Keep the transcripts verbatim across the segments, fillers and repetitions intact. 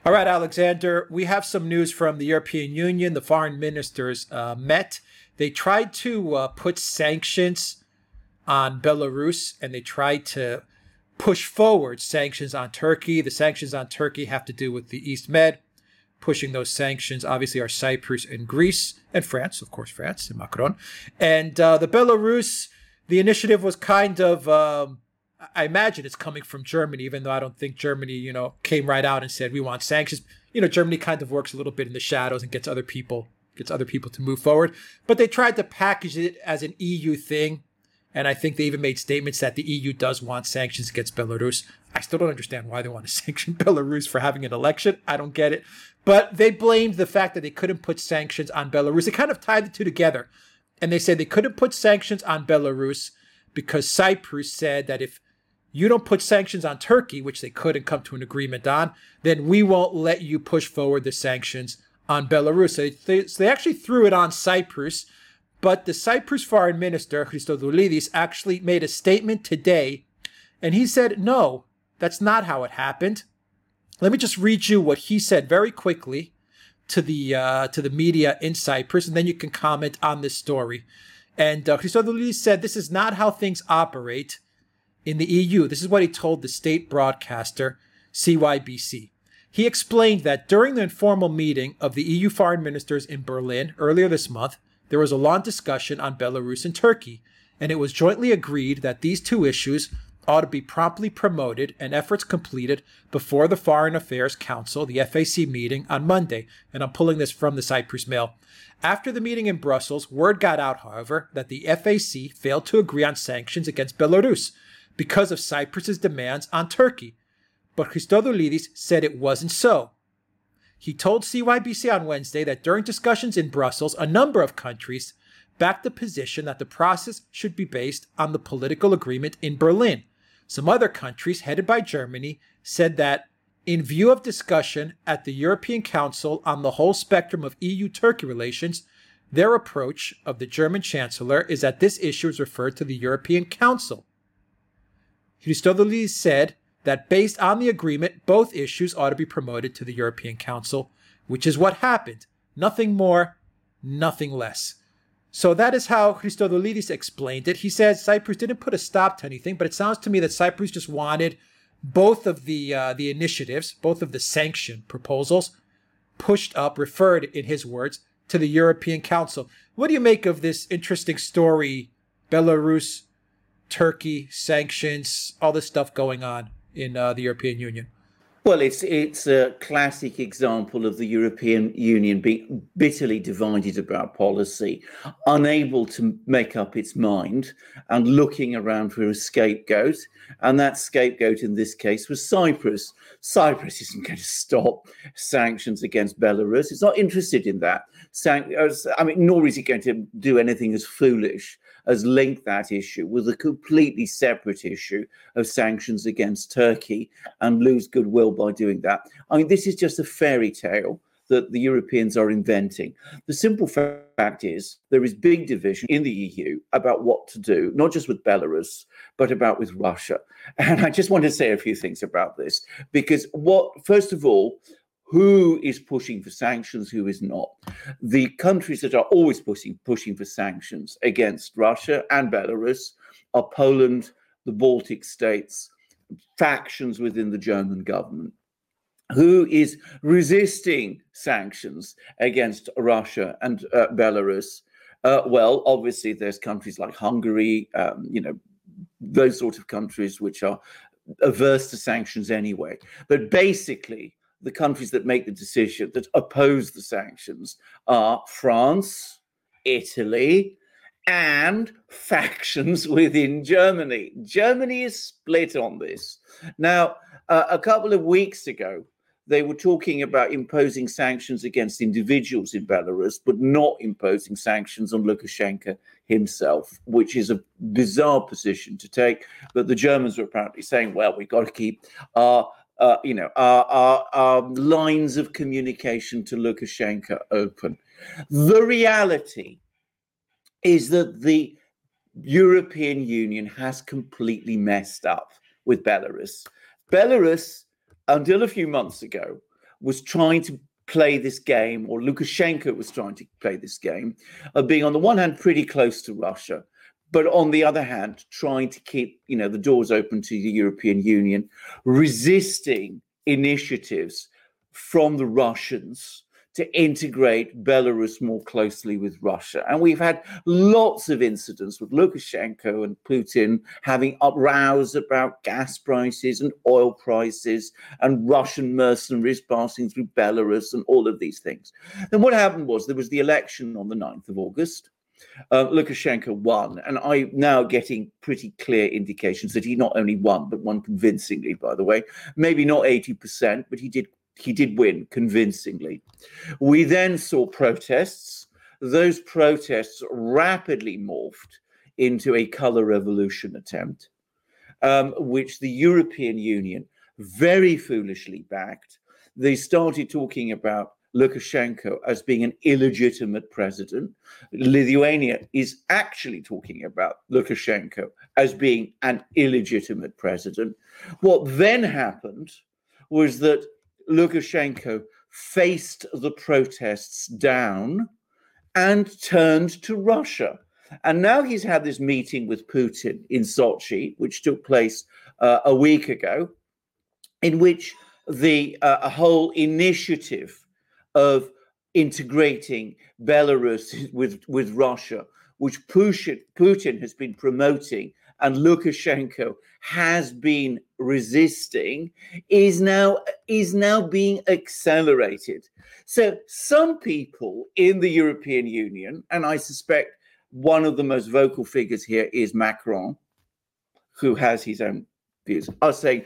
All right, Alexander, we have some news from the European Union. The foreign ministers uh, met. They tried to uh, put sanctions on Belarus, and they tried to push forward sanctions on Turkey. The sanctions on Turkey have to do with the East Med. Pushing those sanctions, obviously, are Cyprus and Greece, and France, of course, France and Macron. And uh, the Belarus, the initiative was kind of... Um, I imagine it's coming from Germany, even though I don't think Germany, you know, came right out and said, we want sanctions. You know, Germany kind of works a little bit in the shadows and gets other people, gets other people to move forward. But they tried to package it as an E U thing. And I think they even made statements that the E U does want sanctions against Belarus. I still don't understand why they want to sanction Belarus for having an election. I don't get it. But they blamed the fact that they couldn't put sanctions on Belarus. They kind of tied the two together. And they said they couldn't put sanctions on Belarus because Cyprus said that if you don't put sanctions on Turkey, which they couldn't come to an agreement on, then we won't let you push forward the sanctions on Belarus. So they, so they actually threw it on Cyprus, but the Cyprus foreign minister, Christodoulidis, actually made a statement today, and he said, no, that's not how it happened. Let me just read you what he said very quickly to the uh, to the media in Cyprus, and then you can comment on this story. And uh, Christodoulidis said, this is not how things operate in the E U. This is what he told the state broadcaster C Y B C. He explained that during the informal meeting of the E U foreign ministers in Berlin earlier this month, there was a long discussion on Belarus and Turkey, and it was jointly agreed that these two issues ought to be promptly promoted and efforts completed before the Foreign Affairs Council, the F A C meeting on Monday. And I'm pulling this from the Cyprus Mail. After the meeting in Brussels, word got out, however, that the F A C failed to agree on sanctions against Belarus because of Cyprus's demands on Turkey. But Christodoulidis said it wasn't so. He told C Y B C on Wednesday that during discussions in Brussels, a number of countries backed the position that the process should be based on the political agreement in Berlin. Some other countries, headed by Germany, said that in view of discussion at the European Council on the whole spectrum of E U-Turkey relations, their approach of the German Chancellor is that this issue is referred to the European Council. Christodoulidis said that based on the agreement, both issues ought to be promoted to the European Council, which is what happened. Nothing more, nothing less. So that is how Christodoulidis explained it. He says Cyprus didn't put a stop to anything, but it sounds to me that Cyprus just wanted both of the uh, the initiatives, both of the sanction proposals, pushed up, referred, in his words, to the European Council. What do you make of this interesting story, Belarus, Turkey, sanctions, all this stuff going on in uh, the European Union? Well, it's it's a classic example of the European Union being bitterly divided about policy, unable to make up its mind and looking around for a scapegoat. And that scapegoat in this case was Cyprus. Cyprus isn't going to stop sanctions against Belarus. It's not interested in that. San- I mean, nor is it going to do anything as foolish as link that issue with a completely separate issue of sanctions against Turkey and lose goodwill by doing that. I mean, this is just a fairy tale that the Europeans are inventing. The simple fact is there is big division in the E U about what to do, not just with Belarus, but about with Russia. And I just want to say a few things about this, because what, first of all, who is pushing for sanctions, who is not? The countries that are always pushing, pushing for sanctions against Russia and Belarus are Poland, the Baltic states, factions within the German government. Who is resisting sanctions against Russia and uh, Belarus? Uh, well, obviously, there's countries like Hungary, um, you know, those sort of countries which are averse to sanctions anyway. But basically, the countries that make the decision, that oppose the sanctions, are France, Italy, and factions within Germany. Germany is split on this. Now, uh, a couple of weeks ago, they were talking about imposing sanctions against individuals in Belarus, but not imposing sanctions on Lukashenko himself, which is a bizarre position to take. But the Germans were apparently saying, well, we've got to keep our Uh, you know, our, our, our lines of communication to Lukashenko open. The reality is that the European Union has completely messed up with Belarus. Belarus, until a few months ago, was trying to play this game, or Lukashenko was trying to play this game, of being on the one hand pretty close to Russia, but on the other hand, trying to keep, you know, the doors open to the European Union, resisting initiatives from the Russians to integrate Belarus more closely with Russia. And we've had lots of incidents with Lukashenko and Putin having uprows about gas prices and oil prices and Russian mercenaries passing through Belarus and all of these things. And what happened was there was the election on the ninth of August. Uh, Lukashenko won, and I'm now getting pretty clear indications that he not only won, but won convincingly, by the way. Maybe not eighty percent, but he did he did win convincingly. We then saw protests. Those protests rapidly morphed into a color revolution attempt, um, which the European Union very foolishly backed. They started talking about Lukashenko as being an illegitimate president. Lithuania is actually talking about Lukashenko as being an illegitimate president. What then happened was that Lukashenko faced the protests down and turned to Russia. And now he's had this meeting with Putin in Sochi, which took place uh, a week ago, in which the uh, a whole initiative of integrating Belarus with, with Russia, which Putin, Putin has been promoting and Lukashenko has been resisting, is now, is now being accelerated. So some people in the European Union, and I suspect one of the most vocal figures here is Macron, who has his own views, are saying,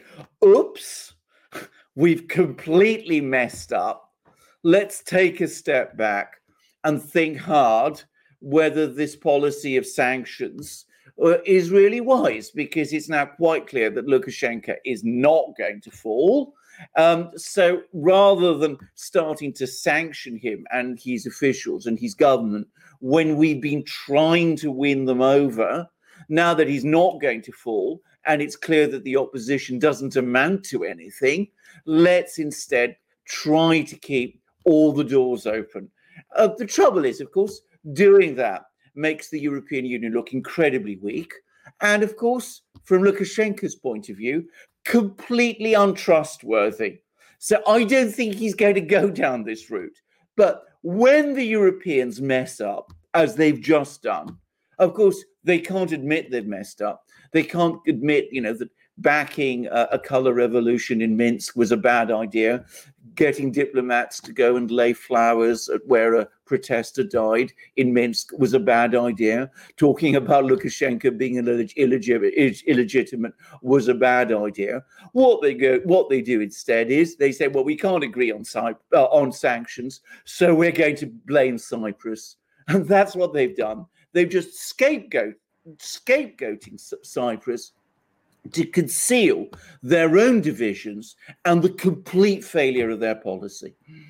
oops, we've completely messed up. Let's take a step back and think hard whether this policy of sanctions uh, is really wise, because it's now quite clear that Lukashenko is not going to fall. Um, so rather than starting to sanction him and his officials and his government when we've been trying to win them over, now that he's not going to fall and it's clear that the opposition doesn't amount to anything, let's instead try to keep all the doors open. Uh, the trouble is, of course, doing that makes the European Union look incredibly weak. And of course, from Lukashenko's point of view, completely untrustworthy. So I don't think he's going to go down this route. But when the Europeans mess up, as they've just done, of course, they can't admit they've messed up. They can't admit, you know, that backing a, a color revolution in Minsk was a bad idea. Getting diplomats to go and lay flowers at where a protester died in Minsk was a bad idea. Talking about Lukashenko being illeg- illegit- illegitimate was a bad idea. What they go, what they do instead is they say, well, we can't agree on, Cy- uh, on sanctions, so we're going to blame Cyprus. And that's what they've done. They've just scapegoat, scapegoating Cyprus to conceal their own divisions and the complete failure of their policy.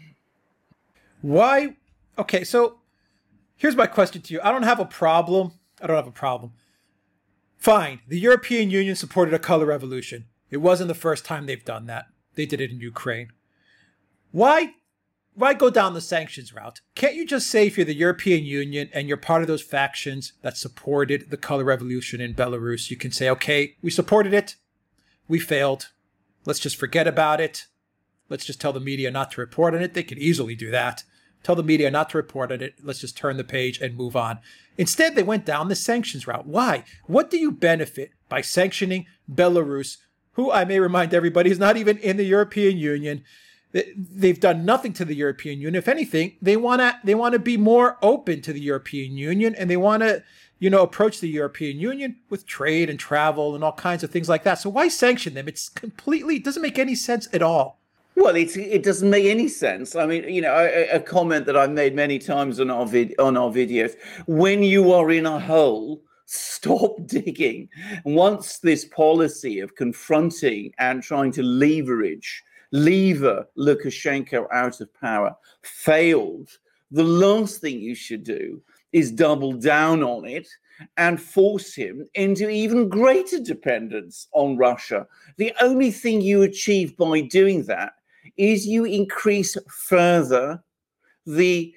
Why? Okay, so here's my question to you. I don't have a problem. I don't have a problem. Fine. The European Union supported a color revolution. It wasn't the first time they've done that. They did it in Ukraine. Why? Why go down the sanctions route? Can't you just say if you're the European Union and you're part of those factions that supported the color revolution in Belarus, you can say, okay, we supported it. We failed. Let's just forget about it. Let's just tell the media not to report on it. They could easily do that. Tell the media not to report on it. Let's just turn the page and move on. Instead, they went down the sanctions route. Why? What do you benefit by sanctioning Belarus, who, I may remind everybody, is not even in the European Union? They've done nothing to the European Union. If anything, they want to they want to be more open to the European Union, and they want to, you know, approach the European Union with trade and travel and all kinds of things like that. So why sanction them? It's completely, it doesn't make any sense at all. Well, it's, it doesn't make any sense. I mean, you know, a, a comment that I've made many times on our vid, on our videos: when you are in a hole, stop digging. Once this policy of confronting and trying to leverage lever Lukashenko out of power failed, the last thing you should do is double down on it and force him into even greater dependence on Russia. The only thing you achieve by doing that is you increase further the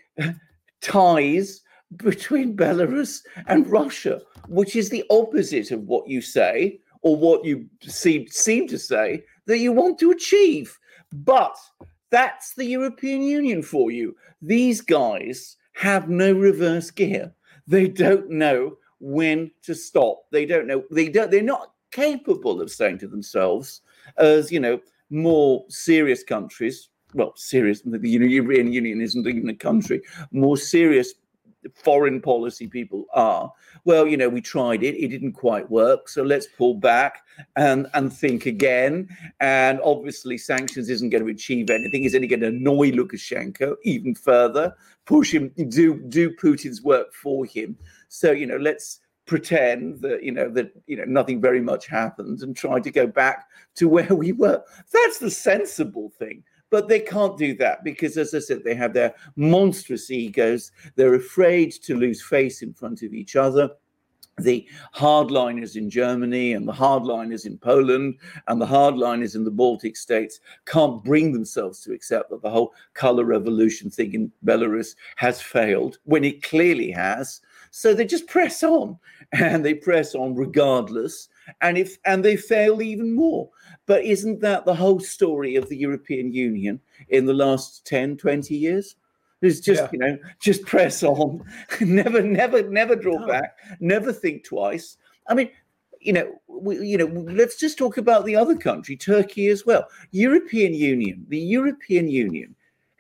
ties between Belarus and Russia, which is the opposite of what you say, or what you seem, seem to say that you want to achieve. But that's the European Union for you. These guys have no reverse gear. They don't know when to stop. They don't know. They don't. They're not capable of saying to themselves, as you know, more serious countries. Well, serious. The European Union isn't even a country. More serious foreign policy people are, well, you know, we tried it, it didn't quite work, so let's pull back and and think again. And obviously sanctions isn't going to achieve anything. It's only going to annoy Lukashenko even further, push him, do do Putin's work for him. So, you know, let's pretend that, you know, that, you know, nothing very much happened and try to go back to where we were. That's the sensible thing. But they can't do that because, as I said, they have their monstrous egos. They're afraid to lose face in front of each other. The hardliners in Germany and the hardliners in Poland and the hardliners in the Baltic states can't bring themselves to accept that the whole color revolution thing in Belarus has failed when it clearly has. So they just press on, and they press on regardless. And if and they fail even more. But isn't that the whole story of the European Union in the last ten, twenty years? It's just, yeah. you know, just press on, never, never, never draw no. back, never think twice. I mean, you know, we, you know, let's just talk about the other country, Turkey as well. European Union, the European Union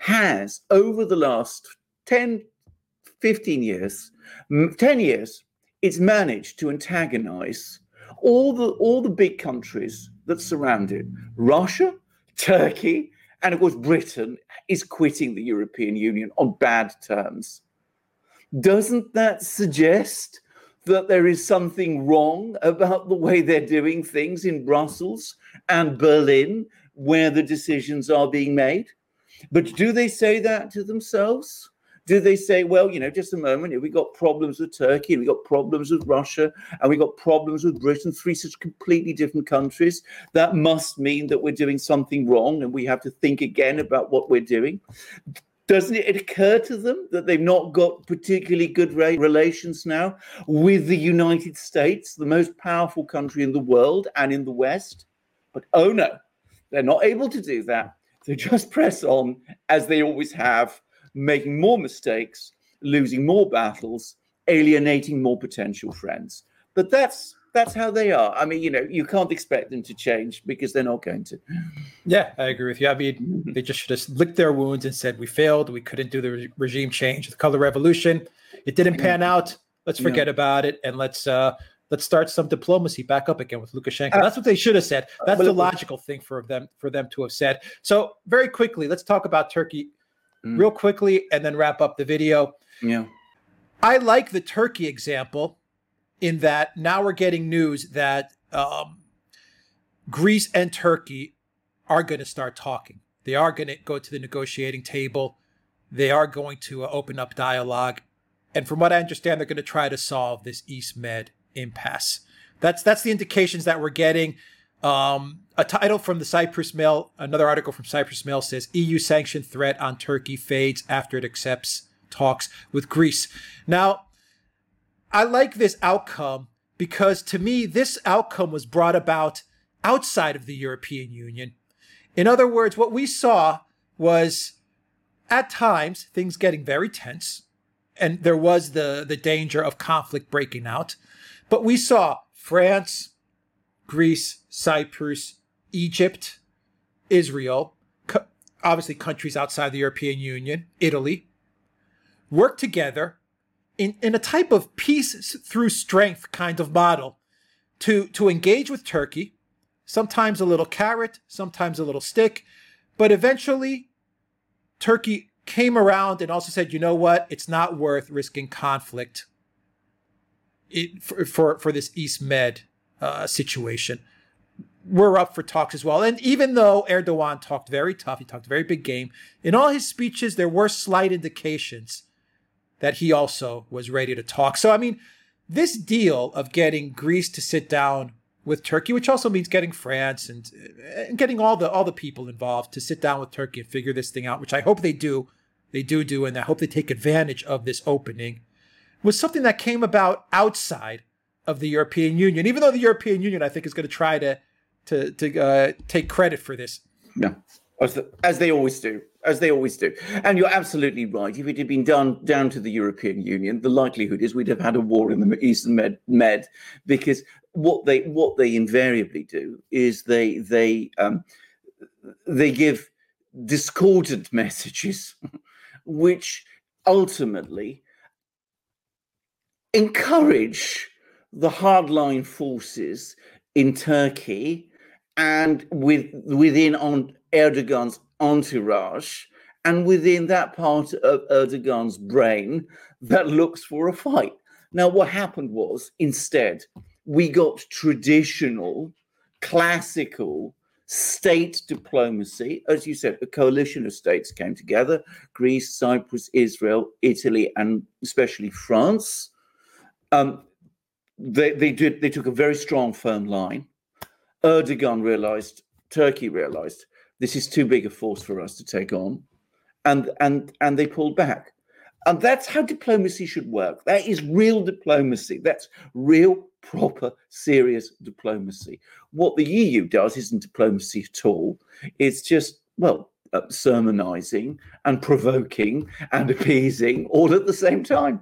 has over the last ten, fifteen years, ten years, it's managed to antagonize all the all the big countries that surround it. Russia, Turkey, and of course Britain is quitting the European Union on bad terms. Doesn't that suggest that there is something wrong about the way they're doing things in Brussels and Berlin, where the decisions are being made? But do they say that to themselves? Do they say, well, you know, just a moment, we got problems with Turkey, and we got problems with Russia, and we got problems with Britain, three such completely different countries. That must mean that we're doing something wrong, and we have to think again about what we're doing. Doesn't it occur to them that they've not got particularly good re- relations now with the United States, the most powerful country in the world and in the West? But oh no, they're not able to do that. They just press on as they always have, making more mistakes, losing more battles, alienating more potential friends. But that's that's how they are. I mean, you know, you can't expect them to change because they're not going to. Yeah, I agree with you. I mean, they just should have licked their wounds and said, we failed. We couldn't do the re- regime change, the color revolution. It didn't pan out. Let's forget yeah. about it. And let's uh, let's start some diplomacy back up again with Lukashenko. Uh, That's what they should have said. That's uh, the logical thing for them, for them to have said. So very quickly, let's talk about Turkey mm. real quickly and then wrap up the video. Yeah, I like the Turkey example in that now we're getting news that um, Greece and Turkey are going to start talking. They are going to go to the negotiating table. They are going to uh, open up dialogue. And from what I understand, they're going to try to solve this East Med impasse. That's that's the indications that we're getting. Um, a title from the Cyprus Mail, another article from Cyprus Mail says, E U sanction threat on Turkey fades after it accepts talks with Greece. Now, I like this outcome because to me, this outcome was brought about outside of the European Union. In other words, what we saw was at times things getting very tense, and there was the, the danger of conflict breaking out. But we saw France, Greece, Cyprus, Egypt, Israel, co- obviously countries outside the European Union, Italy, work together in, in a type of peace through strength kind of model to, to engage with Turkey, sometimes a little carrot, sometimes a little stick, but eventually Turkey came around and also said, you know what, it's not worth risking conflict it, for, for, for this East Med uh, situation. We're up for talks as well. And even though Erdogan talked very tough, he talked very big game, in all his speeches, there were slight indications that he also was ready to talk. So, I mean, this deal of getting Greece to sit down with Turkey, which also means getting France and, and getting all the all the people involved to sit down with Turkey and figure this thing out, which I hope they do. They do do, and I hope they take advantage of this opening, was something that came about outside of the European Union, even though the European Union, I think, is going to try to to to uh, take credit for this. No, as, the, as they always do, as they always do. And you're absolutely right. If it had been done down to the European Union, the likelihood is we'd have had a war in the Eastern Med, Med because what they what they invariably do is they they um, they give discordant messages, which ultimately encourage the hardline forces in Turkey and with within on Erdogan's entourage and within that part of Erdogan's brain that looks for a fight. Now, what happened was, instead, we got traditional, classical state diplomacy. As you said, a coalition of states came together: Greece, Cyprus, Israel, Italy, and especially France. Um, they, they did. They took a very strong, firm line. Erdogan realized, Turkey realized, this is too big a force for us to take on, and and and they pulled back. And that's how diplomacy should work. That is real diplomacy. That's real, proper, serious diplomacy. What the E U does isn't diplomacy at all. It's just, well, uh, sermonizing and provoking and appeasing all at the same time.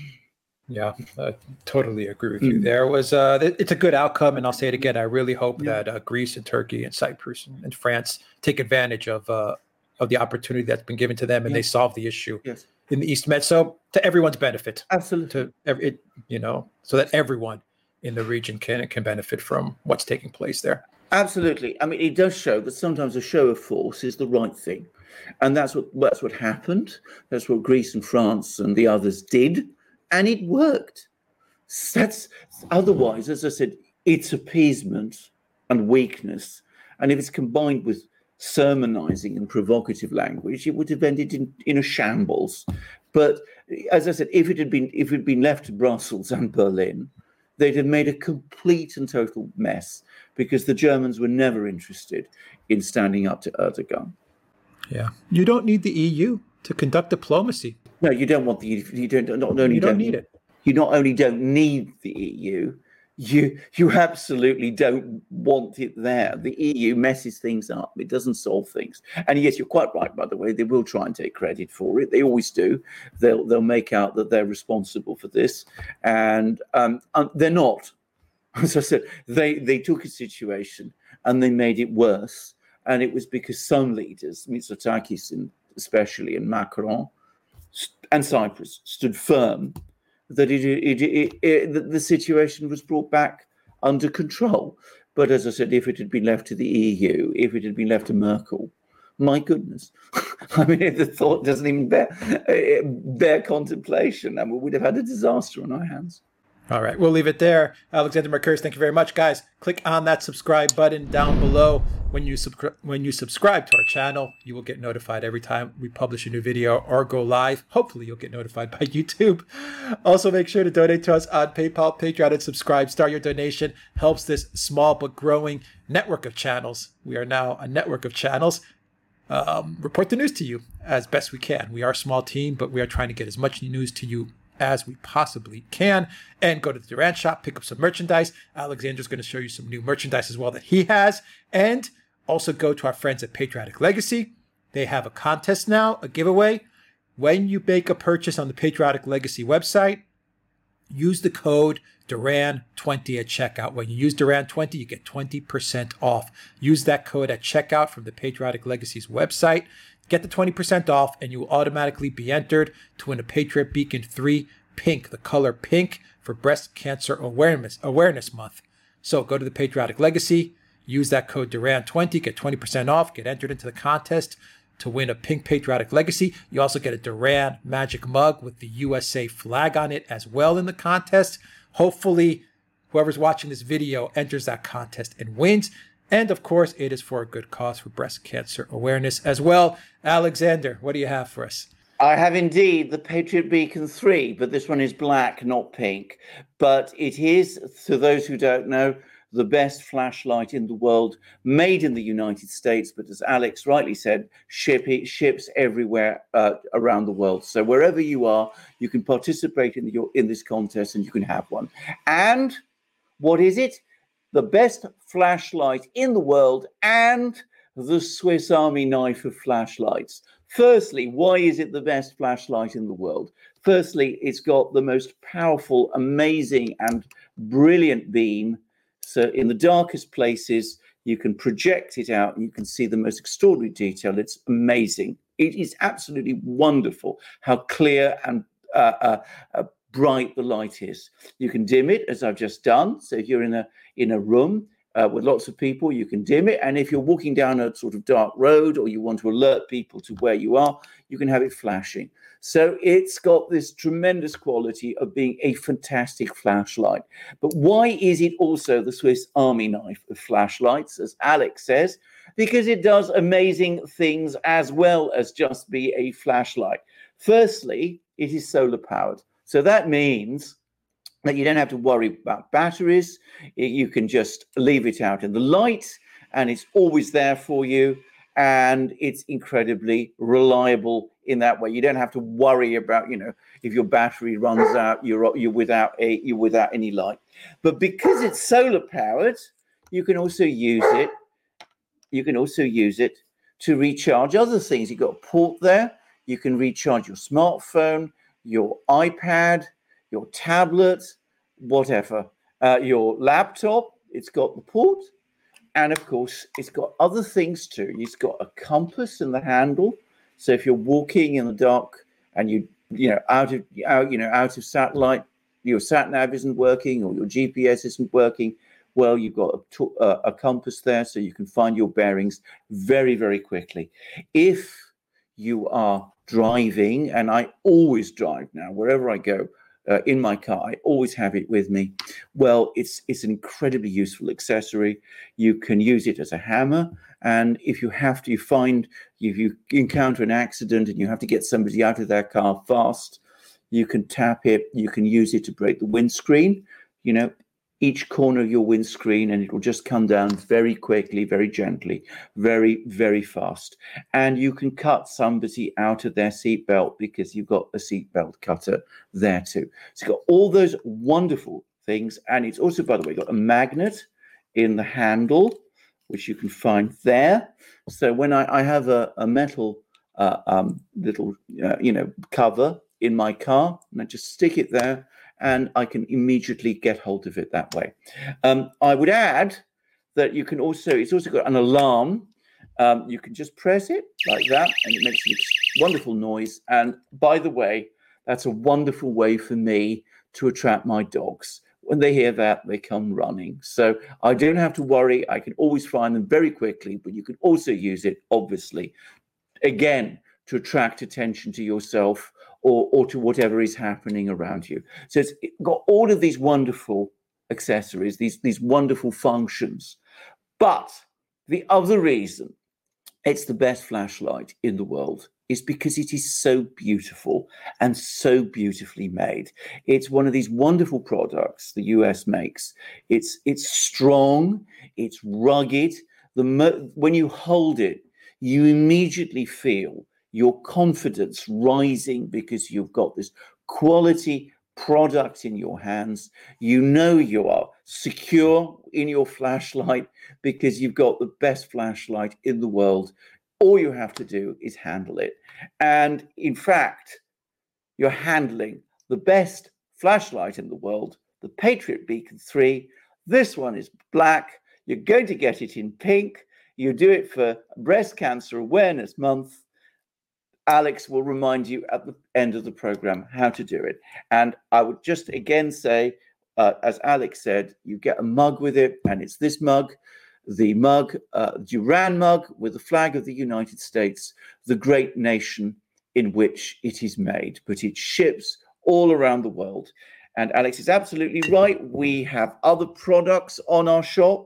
Yeah, I totally agree with you. Mm. There was, uh, it's a good outcome, and I'll say it again. I really hope yeah. that uh, Greece and Turkey and Cyprus and, and France take advantage of uh, of the opportunity that's been given to them, and yes. they solve the issue yes. in the East Med. So to everyone's benefit, absolutely, to every, it, you know, so that everyone in the region can can benefit from what's taking place there. Absolutely. I mean, it does show that sometimes a show of force is the right thing, and that's what that's what happened. That's what Greece and France and the others did. And it worked. That's otherwise, as I said, it's appeasement and weakness. And if it's combined with sermonizing and provocative language, it would have ended in, in a shambles. But as I said, if it had been if it had been left to Brussels and Berlin, they'd have made a complete and total mess because the Germans were never interested in standing up to Erdogan. Yeah, you don't need the E U to conduct diplomacy. No, you don't want the you don't not only you don't, don't need it. You not only don't need the E U, you you absolutely don't want it there. The E U messes things up. It doesn't solve things. And yes, you're quite right. By the way, they will try and take credit for it. They always do. They'll they'll make out that they're responsible for this, and um, um they're not. As I said, they they took a situation and they made it worse. And it was because some leaders, Mitsotakis in, especially, and Macron and Cyprus, stood firm that it, it, it, it, that the situation was brought back under control. But as I said, if it had been left to the E U, if it had been left to Merkel, my goodness, I mean, the thought doesn't even bear, bear contemplation, and we would have had a disaster on our hands. All right, we'll leave it there. Alexander Mercouris, thank you very much, guys. Click on that subscribe button down below. When you subscribe, when you subscribe to our channel, you will get notified every time we publish a new video or go live. Hopefully, you'll get notified by YouTube. Also, make sure to donate to us on PayPal, Patreon, and subscribe. Start your donation. Helps this small but growing network of channels. We are now a network of channels. Um, report the news to you as best we can. We are a small team, but we are trying to get as much news to you as we possibly can. And go to the Duran shop, pick up some merchandise. Alexander's going to show you some new merchandise as well that he has. And also go to our friends at Patriotic Legacy. They have a contest now, a giveaway. When you make a purchase on the Patriotic Legacy website, use the code Duran twenty at checkout. When you use Duran twenty, you get twenty percent off. Use that code at checkout from the Patriotic Legacy's website. Get the twenty percent off, and you will automatically be entered to win a Patriot Beacon three pink, the color pink, for Breast Cancer Awareness Awareness Month. So go to the Patriotic Legacy, use that code Duran twenty, get twenty percent off, get entered into the contest to win a pink Patriotic Legacy. You also get a Duran Magic Mug with the U S A flag on it as well in the contest. Hopefully, whoever's watching this video enters that contest and wins. And of course, it is for a good cause, for breast cancer awareness as well. Alexander, what do you have for us? I have indeed the Patriot Beacon three, but this one is black, not pink. But it is, to those who don't know, the best flashlight in the world, made in the United States, but as Alex rightly said, ship it, ships everywhere uh, around the world. So wherever you are, you can participate in, the, in this contest and you can have one. And what is it? The best flashlight in the world and the Swiss Army knife of flashlights. Firstly, why is it the best flashlight in the world? Firstly, it's got the most powerful, amazing, and brilliant beam. So in the darkest places, you can project it out and you can see the most extraordinary detail. It's amazing. It is absolutely wonderful how clear and uh, uh, uh, bright the light is. You can dim it, as I've just done. So if you're in a in a room uh, with lots of people, you can dim it. And if you're walking down a sort of dark road or you want to alert people to where you are, you can have it flashing. So it's got this tremendous quality of being a fantastic flashlight. But why is it also the Swiss Army knife of flashlights, as Alex says? Because it does amazing things as well as just be a flashlight. Firstly, it is solar powered. So that means that you don't have to worry about batteries. You can just leave it out in the light and it's always there for you. And it's incredibly reliable in that way. You don't have to worry about, you know, if your battery runs out, you're you're without a you're without any light. But because it's solar powered, you can also use it. You can also use it to recharge other things. You've got a port there. You can recharge your smartphone, your iPad, your tablet, whatever, uh, your laptop. It's got the port. And of course, it's got other things too. It's got a compass in the handle. So if you're walking in the dark and you, you know, out of, out, you know, out of satellite, your sat nav isn't working or your G P S isn't working, well, you've got a, uh, a compass there, so you can find your bearings very, very quickly. If you are driving, and I always drive now wherever I go. Uh, in my car, I always have it with me. Well, it's it's an incredibly useful accessory. You can use it as a hammer, and if you have to, you find if you encounter an accident and you have to get somebody out of their car fast, you can tap it. You can use it to break the windscreen. You know, each corner of your windscreen, and it will just come down very quickly, very gently, very, very fast. And you can cut somebody out of their seatbelt because you've got a seatbelt cutter there too. So you've got all those wonderful things. And it's also, by the way, got a magnet in the handle, which you can find there. So when I, I have a, a metal uh, um, little, uh, you know, cover in my car, and I just stick it there, and I can immediately get hold of it that way. Um, I would add that you can also, it's also got an alarm. Um, you can just press it like that, and it makes a wonderful noise. And by the way, that's a wonderful way for me to attract my dogs. When they hear that, they come running. So I don't have to worry. I can always find them very quickly, but you can also use it, obviously, again, to attract attention to yourself or, or to whatever is happening around you. So it's got all of these wonderful accessories, these, these wonderful functions. But the other reason it's the best flashlight in the world is because it is so beautiful and so beautifully made. It's one of these wonderful products the U S makes. It's, it's strong, it's rugged. The mo- when you hold it, you immediately feel your confidence rising because you've got this quality product in your hands. You know you are secure in your flashlight because you've got the best flashlight in the world. All you have to do is handle it. And in fact, you're handling the best flashlight in the world, the Patriot Beacon three. This one is black. You're going to get it in pink. You do it for Breast Cancer Awareness Month. Alex will remind you at the end of the program how to do it. And I would just again say, uh, as Alex said, you get a mug with it, and it's this mug, the mug, uh, Duran mug with the flag of the United States, the great nation in which it is made, but it ships all around the world. And Alex is absolutely right. We have other products on our shop.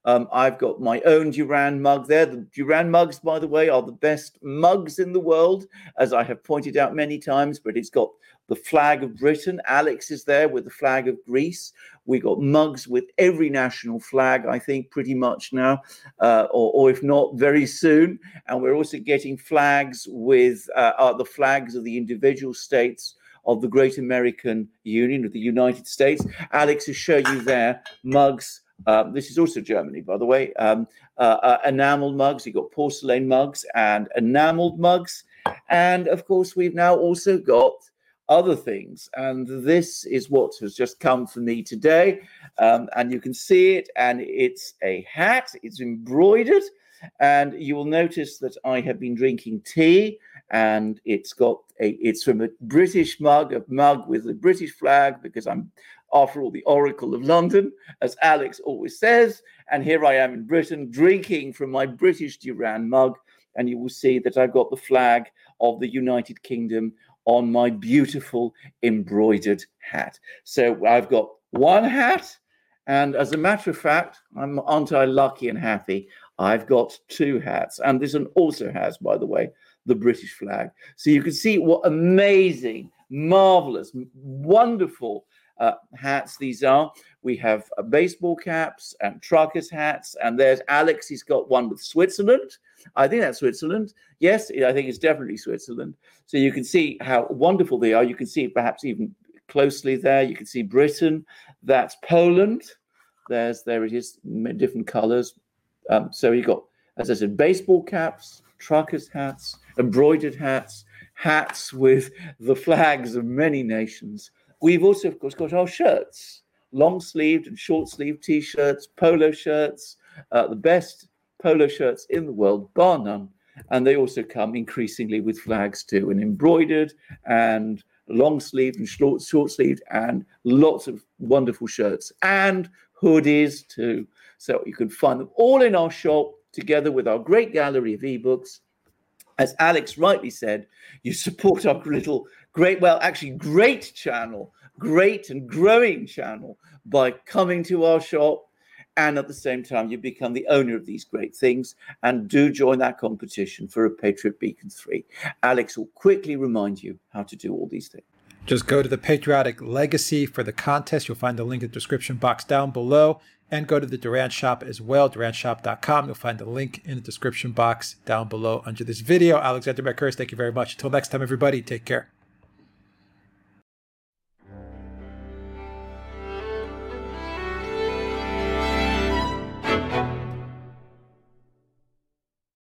Um, I've got my own Durand mug there. The Durand mugs, by the way, are the best mugs in the world, as I have pointed out many times, but it's got the flag of Britain. Alex is there with the flag of Greece. We got mugs with every national flag, I think, pretty much now, uh, or, or if not, very soon. And we're also getting flags with uh, uh, the flags of the individual states of the Great American Union, of the United States. Alex has shown you there mugs. Uh, this is also Germany, by the way. Um, uh, uh, enameled mugs. You've got porcelain mugs and enameled mugs. And, of course, we've now also got other things, and this is what has just come for me today, um, and you can see it, and it's a hat. It's embroidered, and you will notice that I have been drinking tea, and it's got a it's from a British mug, a mug with the British flag, because I'm, after all, the Oracle of London, as Alex always says. And here I am in Britain drinking from my British Durand mug, and you will see that I've got the flag of the United Kingdom on my beautiful embroidered hat. So I've got one hat, and as a matter of fact, I'm, aren't I lucky and happy? I've got two hats, and this one also has, by the way, the British flag. So you can see what amazing, marvelous, wonderful uh, hats these are. We have uh, baseball caps and truckers hats, and there's Alex. He's got one with Switzerland. I think that's Switzerland. Yes, I think it's definitely Switzerland. So you can see how wonderful they are. You can see perhaps even closely there. You can see Britain. That's Poland. There's there it is, different colors. Um, so you got, as I said, baseball caps, truckers hats, embroidered hats, hats with the flags of many nations. We've also, of course, got our shirts, long-sleeved and short-sleeved T-shirts, polo shirts, uh, the best polo shirts in the world, bar none. And they also come increasingly with flags too, and embroidered and long-sleeved and short, short-sleeved, and lots of wonderful shirts and hoodies too. So you can find them all in our shop, together with our great gallery of ebooks. As Alex rightly said, you support our little great, well, actually great channel, great and growing channel, by coming to our shop. And at the same time, you become the owner of these great things, and do join that competition for a Patriot Beacon three. Alex will quickly remind you how to do all these things. Just go to the Patriotic Legacy for the contest. You'll find the link in the description box down below, and go to the Durand Shop as well, durand shop dot com. You'll find the link in the description box down below under this video. Alexander Mercouris, thank you very much. Until next time, everybody, take care.